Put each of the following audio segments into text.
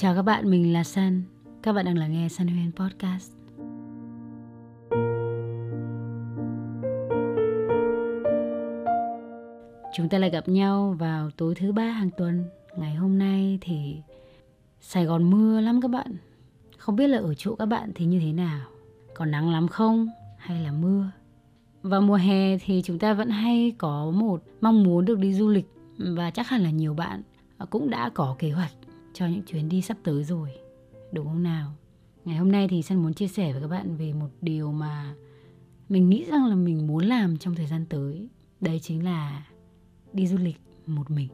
Chào các bạn, mình là Sun. Các bạn đang lắng nghe Sun Huyên Podcast. Chúng ta lại gặp nhau vào tối thứ 3 hàng tuần. Ngày hôm nay thì Sài Gòn mưa lắm các bạn. Không biết là ở chỗ các bạn thì như thế nào? Có nắng lắm không? Hay là mưa? Vào mùa hè thì chúng ta vẫn hay có một mong muốn được đi du lịch. Và chắc hẳn là nhiều bạn cũng đã có kế hoạch cho những chuyến đi sắp tới rồi, đúng không nào? Ngày hôm nay thì Sun muốn chia sẻ với các bạn về một điều mà mình nghĩ rằng là mình muốn làm trong thời gian tới. Đấy chính là đi du lịch một mình.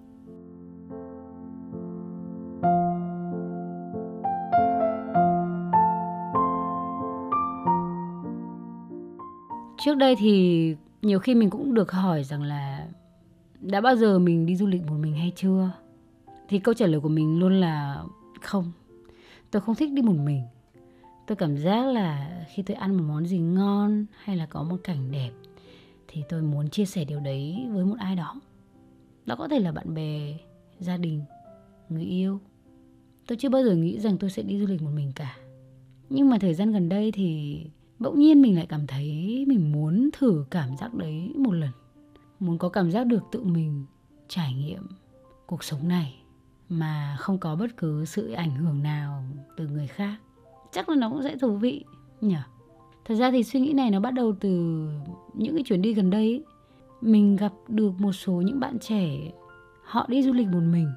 Trước đây thì nhiều khi mình cũng được hỏi rằng là đã bao giờ mình đi du lịch một mình hay chưa? Thì câu trả lời của mình luôn là không. Tôi không thích đi một mình. Tôi cảm giác là khi tôi ăn một món gì ngon hay là có một cảnh đẹp thì tôi muốn chia sẻ điều đấy với một ai đó. Đó có thể là bạn bè, gia đình, người yêu. Tôi chưa bao giờ nghĩ rằng tôi sẽ đi du lịch một mình cả. Nhưng mà thời gian gần đây thì bỗng nhiên mình lại cảm thấy mình muốn thử cảm giác đấy một lần. Muốn có cảm giác được tự mình trải nghiệm cuộc sống này mà không có bất cứ sự ảnh hưởng nào từ người khác. Chắc là nó cũng sẽ thú vị nhỉ. Thật ra thì suy nghĩ này nó bắt đầu từ những cái chuyến đi gần đây ấy. Mình gặp được một số những bạn trẻ, họ đi du lịch một mình.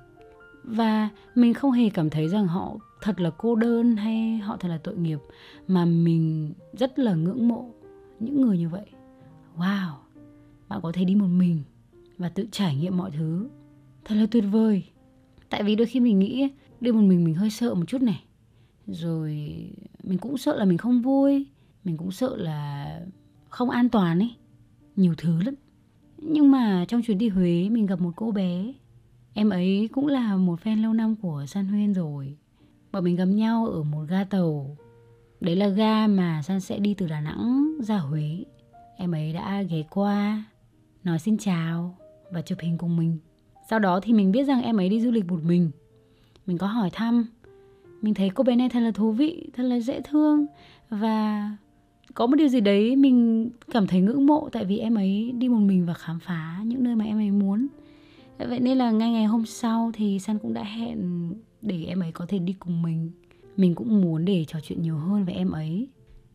Và mình không hề cảm thấy rằng họ thật là cô đơn hay họ thật là tội nghiệp. Mà mình rất là ngưỡng mộ những người như vậy. Wow, bạn có thể đi một mình và tự trải nghiệm mọi thứ. Thật là tuyệt vời. Tại vì đôi khi mình nghĩ đi một mình hơi sợ một chút này. Rồi mình cũng sợ là mình không vui. Mình cũng sợ là không an toàn ấy. Nhiều thứ lắm. Nhưng mà trong chuyến đi Huế mình gặp một cô bé. Em ấy cũng là một fan lâu năm của Sun Huyên rồi. Bọn mình gặp nhau ở một ga tàu. Đấy là ga mà Sun sẽ đi từ Đà Nẵng ra Huế. Em ấy đã ghé qua, nói xin chào và chụp hình cùng mình. Sau đó thì mình biết rằng em ấy đi du lịch một mình. Mình có hỏi thăm. Mình thấy cô bé này thật là thú vị, thật là dễ thương. Và có một điều gì đấy mình cảm thấy ngưỡng mộ. Tại vì em ấy đi một mình và khám phá những nơi mà em ấy muốn. Vậy nên là ngay ngày hôm sau thì Sun cũng đã hẹn để em ấy có thể đi cùng mình. Mình cũng muốn để trò chuyện nhiều hơn với em ấy.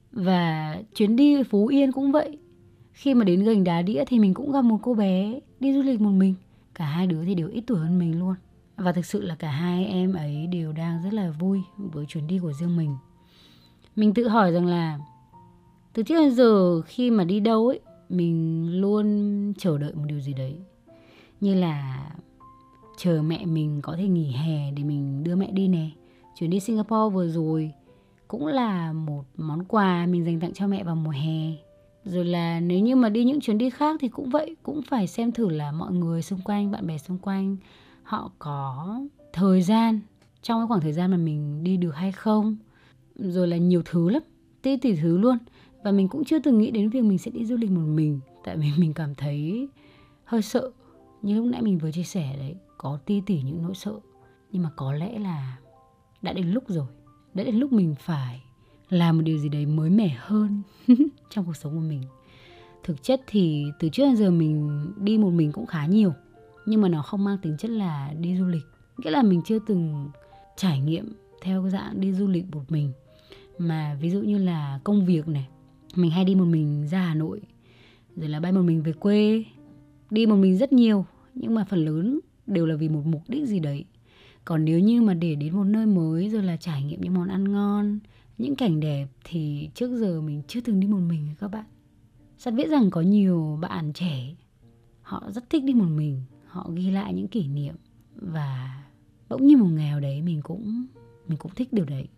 Và chuyến đi Phú Yên cũng vậy. Khi mà đến Gành Đá Đĩa thì mình cũng gặp một cô bé đi du lịch một mình. Cả hai đứa thì đều ít tuổi hơn mình luôn. Và thực sự là cả hai em ấy đều đang rất là vui với chuyến đi của riêng mình. Mình tự hỏi rằng là từ trước đến giờ khi mà đi đâu ấy, mình luôn chờ đợi một điều gì đấy. Như là chờ mẹ mình có thể nghỉ hè để mình đưa mẹ đi nè. Chuyến đi Singapore vừa rồi cũng là một món quà mình dành tặng cho mẹ vào mùa hè. Rồi là nếu như mà đi những chuyến đi khác thì cũng vậy. Cũng phải xem thử là mọi người xung quanh, bạn bè xung quanh họ có thời gian trong cái khoảng thời gian mà mình đi được hay không. Rồi là nhiều thứ lắm, tỷ thứ luôn. Và mình cũng chưa từng nghĩ đến việc mình sẽ đi du lịch một mình. Tại vì mình cảm thấy hơi sợ. Như lúc nãy mình vừa chia sẻ đấy, có tỷ những nỗi sợ. Nhưng mà có lẽ là đã đến lúc rồi. Đã đến lúc mình phải làm một điều gì đấy mới mẻ hơn trong cuộc sống của mình. Thực chất thì từ trước đến giờ mình đi một mình cũng khá nhiều. Nhưng mà nó không mang tính chất là đi du lịch. Nghĩa là mình chưa từng trải nghiệm theo cái dạng đi du lịch một mình. Mà ví dụ như là công việc này, mình hay đi một mình ra Hà Nội. Rồi là bay một mình về quê. Đi một mình rất nhiều. Nhưng mà phần lớn đều là vì một mục đích gì đấy. Còn nếu như mà để đến một nơi mới rồi là trải nghiệm những món ăn ngon, những cảnh đẹp thì trước giờ mình chưa từng đi một mình các bạn. Sắp biết rằng có nhiều bạn trẻ họ rất thích đi một mình. Họ ghi lại những kỷ niệm. Và bỗng như một ngày nào đấy mình cũng thích điều đấy.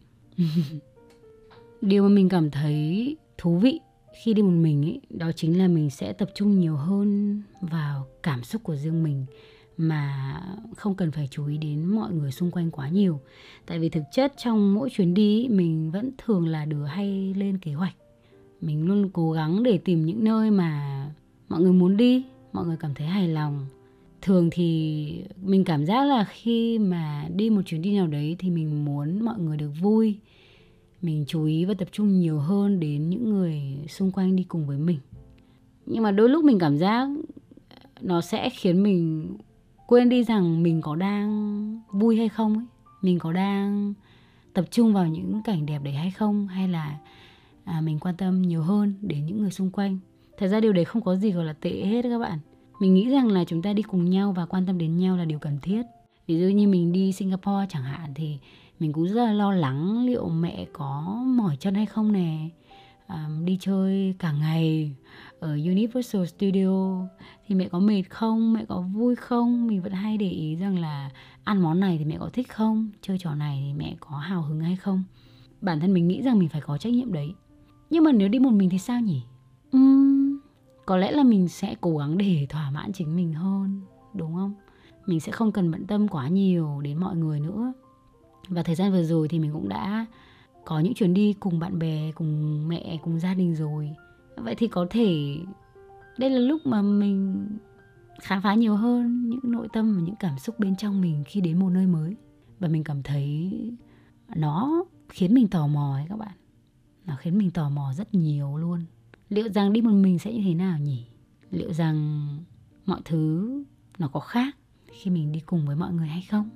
Điều mà mình cảm thấy thú vị khi đi một mình ấy, đó chính là mình sẽ tập trung nhiều hơn vào cảm xúc của riêng mình. Mà không cần phải chú ý đến mọi người xung quanh quá nhiều. Tại vì thực chất trong mỗi chuyến đi mình vẫn thường là đứa hay lên kế hoạch. Mình luôn cố gắng để tìm những nơi mà mọi người muốn đi, mọi người cảm thấy hài lòng. Thường thì mình cảm giác là khi mà đi một chuyến đi nào đấy thì mình muốn mọi người được vui. Mình chú ý và tập trung nhiều hơn đến những người xung quanh đi cùng với mình. Nhưng mà đôi lúc mình cảm giác nó sẽ khiến mình quên đi rằng mình có đang vui hay không ấy. Mình có đang tập trung vào những cảnh đẹp đấy hay không, hay là mình quan tâm nhiều hơn đến những người xung quanh. Thật ra điều đấy không có gì gọi là tệ hết các bạn. Mình nghĩ rằng là chúng ta đi cùng nhau và quan tâm đến nhau là điều cần thiết. Ví dụ như mình đi Singapore chẳng hạn thì mình cũng rất là lo lắng liệu mẹ có mỏi chân hay không nè. Đi chơi cả ngày ở Universal Studio thì mẹ có mệt không, mẹ có vui không. Mình vẫn hay để ý rằng là ăn món này thì mẹ có thích không, chơi trò này thì mẹ có hào hứng hay không. Bản thân mình nghĩ rằng mình phải có trách nhiệm đấy. Nhưng mà nếu đi một mình thì sao nhỉ? Có lẽ là mình sẽ cố gắng để thỏa mãn chính mình hơn, đúng không? Mình sẽ không cần bận tâm quá nhiều đến mọi người nữa. Và thời gian vừa rồi thì mình cũng đã có những chuyến đi cùng bạn bè, cùng mẹ, cùng gia đình rồi. Vậy thì có thể đây là lúc mà mình khám phá nhiều hơn những nội tâm và những cảm xúc bên trong mình khi đến một nơi mới. Và mình cảm thấy nó khiến mình tò mò ấy các bạn. Nó khiến mình tò mò rất nhiều luôn. Liệu rằng đi một mình sẽ như thế nào nhỉ? Liệu rằng mọi thứ nó có khác khi mình đi cùng với mọi người hay không?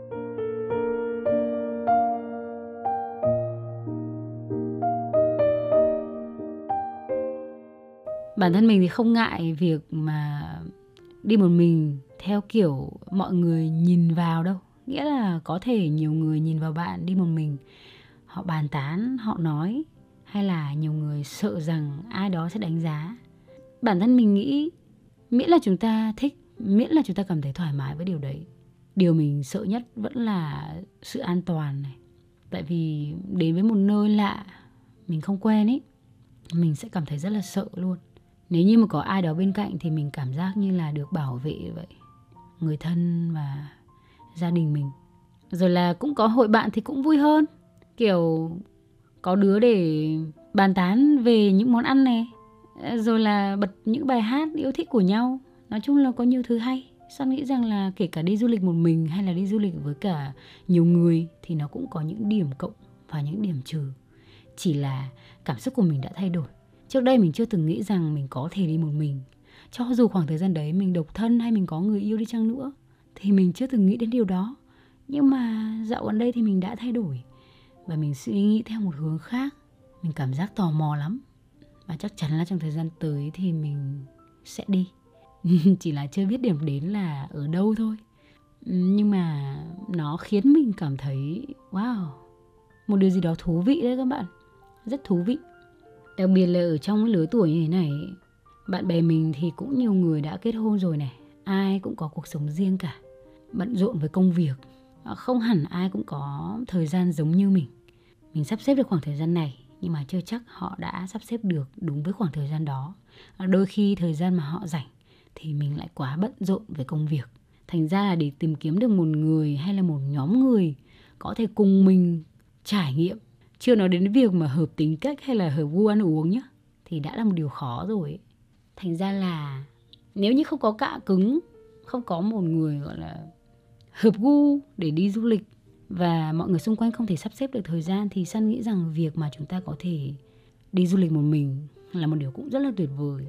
Bản thân mình thì không ngại việc mà đi một mình theo kiểu mọi người nhìn vào đâu. Nghĩa là có thể nhiều người nhìn vào bạn đi một mình, họ bàn tán, họ nói, hay là nhiều người sợ rằng ai đó sẽ đánh giá. Bản thân mình nghĩ miễn là chúng ta thích, miễn là chúng ta cảm thấy thoải mái với điều đấy. Điều mình sợ nhất vẫn là sự an toàn này. Tại vì đến với một nơi lạ mình không quen ấy, mình sẽ cảm thấy rất là sợ luôn. Nếu như mà có ai đó bên cạnh thì mình cảm giác như là được bảo vệ vậy. Người thân và gia đình mình. Rồi là cũng có hội bạn thì cũng vui hơn. Kiểu có đứa để bàn tán về những món ăn này. Rồi là bật những bài hát yêu thích của nhau. Nói chung là có nhiều thứ hay. Son nghĩ rằng là kể cả đi du lịch một mình hay là đi du lịch với cả nhiều người thì nó cũng có những điểm cộng và những điểm trừ. Chỉ là cảm xúc của mình đã thay đổi. Trước đây mình chưa từng nghĩ rằng mình có thể đi một mình. Cho dù khoảng thời gian đấy mình độc thân hay mình có người yêu đi chăng nữa thì mình chưa từng nghĩ đến điều đó. Nhưng mà dạo gần đây thì mình đã thay đổi. Và mình suy nghĩ theo một hướng khác. Mình cảm giác tò mò lắm. Và chắc chắn là trong thời gian tới thì mình sẽ đi. Chỉ là chưa biết điểm đến là ở đâu thôi. Nhưng mà nó khiến mình cảm thấy wow, một điều gì đó thú vị đấy các bạn. Rất thú vị. Đặc biệt là ở trong cái lứa tuổi như thế này, bạn bè mình thì cũng nhiều người đã kết hôn rồi này. Ai cũng có cuộc sống riêng cả, bận rộn với công việc. Không hẳn ai cũng có thời gian giống như mình. Mình sắp xếp được khoảng thời gian này, nhưng mà chưa chắc họ đã sắp xếp được đúng với khoảng thời gian đó. Đôi khi thời gian mà họ rảnh thì mình lại quá bận rộn với công việc. Thành ra là để tìm kiếm được một người hay là một nhóm người có thể cùng mình trải nghiệm, chưa nói đến việc mà hợp tính cách hay là hợp gu ăn uống nhá, thì đã là một điều khó rồi. Thành ra là nếu như không có cạ cứng, không có một người gọi là hợp gu để đi du lịch và mọi người xung quanh không thể sắp xếp được thời gian thì Sun nghĩ rằng việc mà chúng ta có thể đi du lịch một mình là một điều cũng rất là tuyệt vời.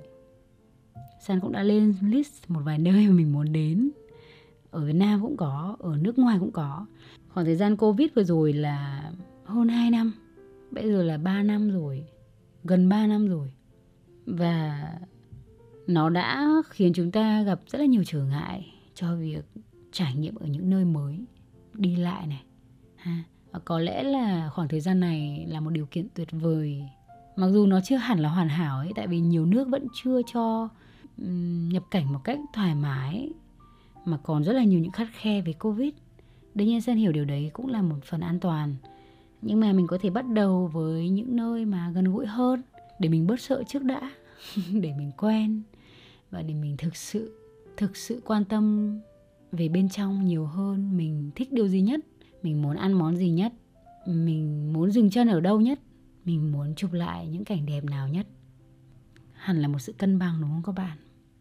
Sun cũng đã lên list một vài nơi mà mình muốn đến. Ở Việt Nam cũng có, ở nước ngoài cũng có. Khoảng thời gian Covid vừa rồi là hơn 2 năm, bây giờ là 3 năm rồi, gần 3 năm rồi. Và nó đã khiến chúng ta gặp rất là nhiều trở ngại cho việc trải nghiệm ở những nơi mới, đi lại này. Có lẽ là khoảng thời gian này là một điều kiện tuyệt vời. Mặc dù nó chưa hẳn là hoàn hảo ấy, tại vì nhiều nước vẫn chưa cho nhập cảnh một cách thoải mái, mà còn rất là nhiều những khắt khe về Covid. Đương nhiên Sơn hiểu điều đấy cũng là một phần an toàn. Nhưng mà mình có thể bắt đầu với những nơi mà gần gũi hơn để mình bớt sợ trước đã. Để mình quen và để mình thực sự quan tâm về bên trong nhiều hơn. Mình thích điều gì nhất, mình muốn ăn món gì nhất, mình muốn dừng chân ở đâu nhất, mình muốn chụp lại những cảnh đẹp nào nhất. Hẳn là một sự cân bằng đúng không các bạn?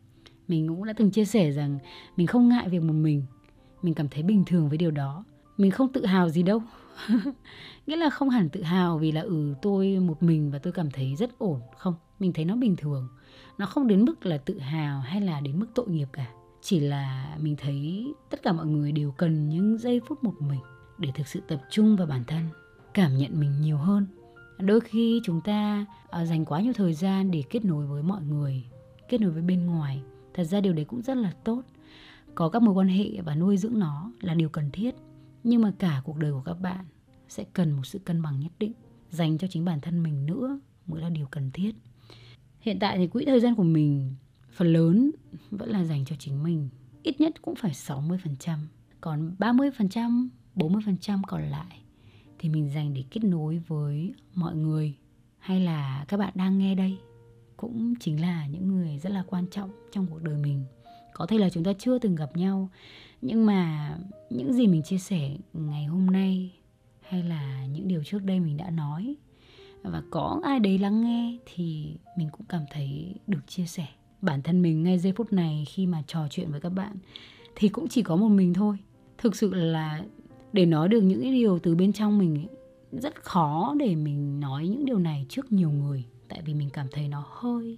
Mình cũng đã từng chia sẻ rằng mình không ngại việc một mình cảm thấy bình thường với điều đó. Mình không tự hào gì đâu. Nghĩa là không hẳn tự hào vì là tôi một mình và tôi cảm thấy rất ổn. Không, mình thấy nó bình thường. Nó không đến mức là tự hào hay là đến mức tội nghiệp cả. Chỉ là mình thấy tất cả mọi người đều cần những giây phút một mình để thực sự tập trung vào bản thân, cảm nhận mình nhiều hơn. Đôi khi chúng ta dành quá nhiều thời gian để kết nối với mọi người, kết nối với bên ngoài. Thật ra điều đấy cũng rất là tốt. Có các mối quan hệ và nuôi dưỡng nó là điều cần thiết. Nhưng mà cả cuộc đời của các bạn sẽ cần một sự cân bằng nhất định. Dành cho chính bản thân mình nữa mới là điều cần thiết. Hiện tại thì quỹ thời gian của mình phần lớn vẫn là dành cho chính mình. Ít nhất cũng phải 60%. Còn 30%, 40% còn lại thì mình dành để kết nối với mọi người. Hay là các bạn đang nghe đây cũng chính là những người rất là quan trọng trong cuộc đời mình. Có thể là chúng ta chưa từng gặp nhau, nhưng mà những gì mình chia sẻ ngày hôm nay hay là những điều trước đây mình đã nói và có ai đấy lắng nghe thì mình cũng cảm thấy được chia sẻ. Bản thân mình ngay giây phút này khi mà trò chuyện với các bạn thì cũng chỉ có một mình thôi. Thực sự là để nói được những cái điều từ bên trong mình ấy, rất khó để mình nói những điều này trước nhiều người. Tại vì mình cảm thấy nó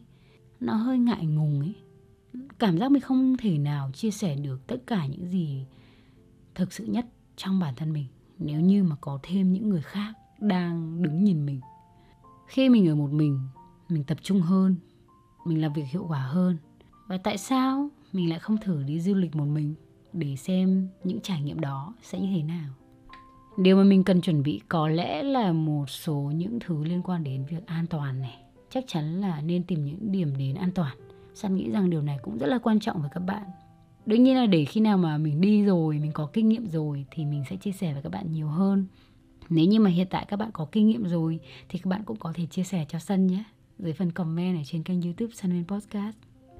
hơi ngại ngùng ấy. Cảm giác mình không thể nào chia sẻ được tất cả những gì thực sự nhất trong bản thân mình nếu như mà có thêm những người khác đang đứng nhìn mình. Khi mình ở một mình tập trung hơn, mình làm việc hiệu quả hơn. Và tại sao mình lại không thử đi du lịch một mình để xem những trải nghiệm đó sẽ như thế nào? Điều mà mình cần chuẩn bị có lẽ là một số những thứ liên quan đến việc an toàn này. Chắc chắn là nên tìm những điểm đến an toàn. San nghĩ rằng điều này cũng rất là quan trọng với các bạn. Đương nhiên là để khi nào mà mình đi rồi, mình có kinh nghiệm rồi thì mình sẽ chia sẻ với các bạn nhiều hơn. Nếu như mà hiện tại các bạn có kinh nghiệm rồi thì các bạn cũng có thể chia sẻ cho San nhé, dưới phần comment ở trên kênh YouTube Sunwin Podcast.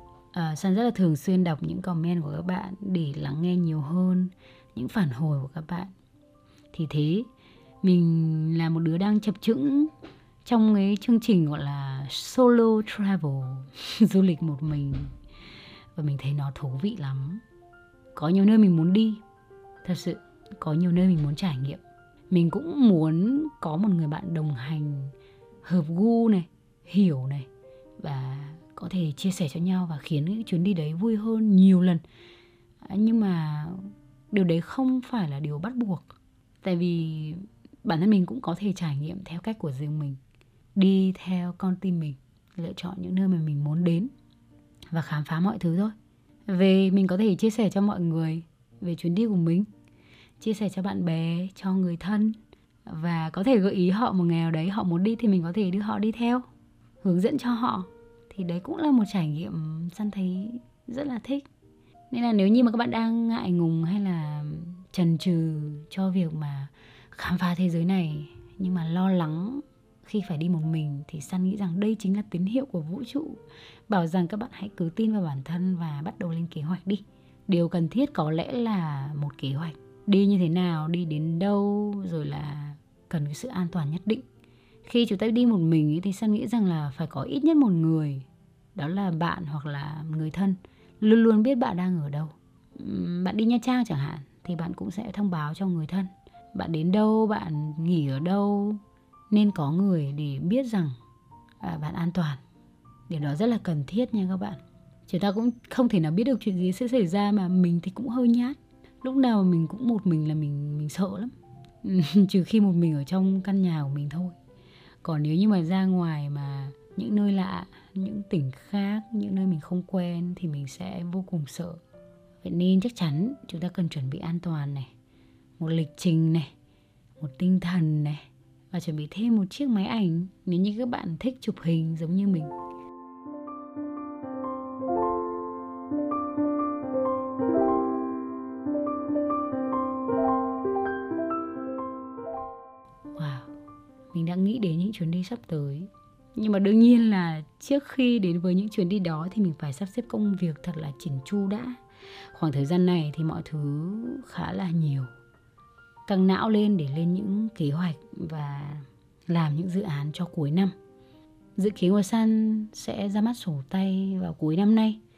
San rất là thường xuyên đọc những comment của các bạn để lắng nghe nhiều hơn những phản hồi của các bạn. Thì thế, mình là một đứa đang chập chững trong cái chương trình gọi là solo travel, du lịch một mình. Và mình thấy nó thú vị lắm. Có nhiều nơi mình muốn đi, thật sự, có nhiều nơi mình muốn trải nghiệm. Mình cũng muốn có một người bạn đồng hành, hợp gu này, hiểu này, và có thể chia sẻ cho nhau và khiến cái chuyến đi đấy vui hơn nhiều lần. Nhưng mà điều đấy không phải là điều bắt buộc. Tại vì bản thân mình cũng có thể trải nghiệm theo cách của riêng mình, đi theo con tim mình, lựa chọn những nơi mà mình muốn đến và khám phá mọi thứ thôi. Mình có thể chia sẻ cho mọi người về chuyến đi của mình, chia sẻ cho bạn bè, cho người thân, và có thể gợi ý họ một ngày nào đấy họ muốn đi thì mình có thể đưa họ đi theo, hướng dẫn cho họ. Thì đấy cũng là một trải nghiệm San thấy rất là thích. Nên là nếu như mà các bạn đang ngại ngùng hay là chần chừ cho việc mà khám phá thế giới này, nhưng mà lo lắng khi phải đi một mình, thì San nghĩ rằng đây chính là tín hiệu của vũ trụ bảo rằng các bạn hãy cứ tin vào bản thân và bắt đầu lên kế hoạch đi. Điều cần thiết có lẽ là một kế hoạch. Đi như thế nào, đi đến đâu, rồi là cần cái sự an toàn nhất định. Khi chúng ta đi một mình thì San nghĩ rằng là phải có ít nhất một người, đó là bạn hoặc là người thân, luôn luôn biết bạn đang ở đâu. Bạn đi Nha Trang chẳng hạn thì bạn cũng sẽ thông báo cho người thân. Bạn đến đâu, bạn nghỉ ở đâu, nên có người để biết rằng bạn an toàn. Điều đó rất là cần thiết nha các bạn. Chúng ta cũng không thể nào biết được chuyện gì sẽ xảy ra, mà mình thì cũng hơi nhát. Lúc nào mình cũng một mình là mình sợ lắm. Trừ khi một mình ở trong căn nhà của mình thôi. Còn nếu như mà ra ngoài mà những nơi lạ, những tỉnh khác, những nơi mình không quen thì mình sẽ vô cùng sợ. Vậy nên chắc chắn chúng ta cần chuẩn bị an toàn này, một lịch trình này, một tinh thần này, và chuẩn bị thêm một chiếc máy ảnh nếu như các bạn thích chụp hình giống như mình. Wow, mình đang nghĩ đến những chuyến đi sắp tới. Nhưng mà đương nhiên là trước khi đến với những chuyến đi đó thì mình phải sắp xếp công việc thật là chỉnh chu đã. Khoảng thời gian này thì mọi thứ khá là nhiều. Căng não lên để lên những kế hoạch và làm những dự án cho cuối năm. Dự kiến của San sẽ ra mắt sổ tay vào cuối năm nay.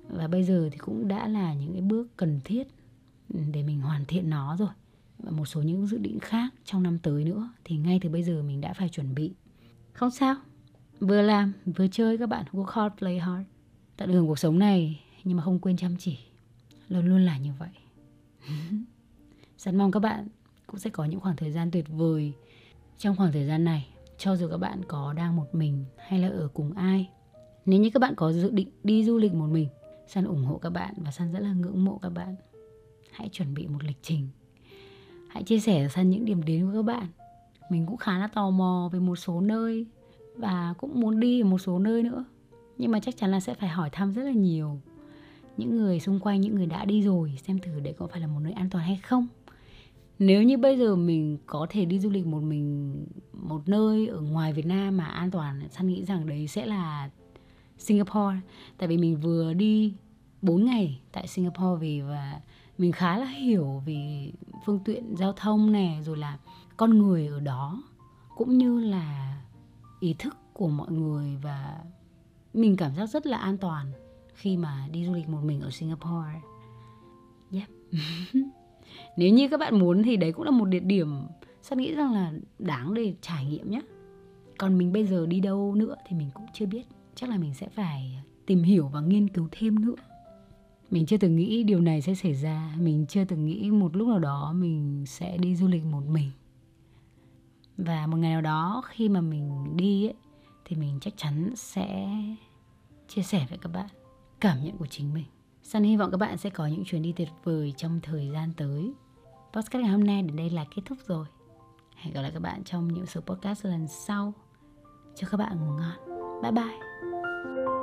Và bây giờ thì cũng đã là những cái bước cần thiết để mình hoàn thiện nó rồi. Và một số những dự định khác trong năm tới nữa thì ngay từ bây giờ mình đã phải chuẩn bị. Không sao, vừa làm vừa chơi các bạn, work hard, play hard. Tận hưởng cuộc sống này nhưng mà không quên chăm chỉ. Luôn luôn là như vậy. Rất mong các bạn cũng sẽ có những khoảng thời gian tuyệt vời trong khoảng thời gian này, cho dù các bạn có đang một mình hay là ở cùng ai. Nếu như các bạn có dự định đi du lịch một mình, San ủng hộ các bạn và San rất là ngưỡng mộ các bạn. Hãy chuẩn bị một lịch trình. Hãy chia sẻ với San những điểm đến của các bạn. Mình cũng khá là tò mò về một số nơi và cũng muốn đi ở một số nơi nữa. Nhưng mà chắc chắn là sẽ phải hỏi thăm rất là nhiều những người xung quanh, những người đã đi rồi, xem thử đấy có phải là một nơi an toàn hay không. Nếu như bây giờ mình có thể đi du lịch một mình một nơi ở ngoài Việt Nam mà an toàn, San nghĩ rằng đấy sẽ là Singapore. Tại vì mình vừa đi 4 ngày tại Singapore về và mình khá là hiểu về phương tiện giao thông này, rồi là con người ở đó, cũng như là ý thức của mọi người. Và mình cảm giác rất là an toàn khi mà đi du lịch một mình ở Singapore. Yep. Nếu như các bạn muốn thì đấy cũng là một địa điểm San nghĩ rằng là đáng để trải nghiệm nhé. Còn mình bây giờ đi đâu nữa thì mình cũng chưa biết. Chắc là mình sẽ phải tìm hiểu và nghiên cứu thêm nữa. Mình chưa từng nghĩ điều này sẽ xảy ra. Mình chưa từng nghĩ một lúc nào đó mình sẽ đi du lịch một mình. Và một ngày nào đó khi mà mình đi ấy, thì mình chắc chắn sẽ chia sẻ với các bạn cảm nhận của chính mình. San hy vọng các bạn sẽ có những chuyến đi tuyệt vời trong thời gian tới. Podcast ngày hôm nay đến đây là kết thúc rồi. Hẹn gặp lại các bạn trong những số podcast lần sau. Chúc các bạn ngủ ngon. Bye bye.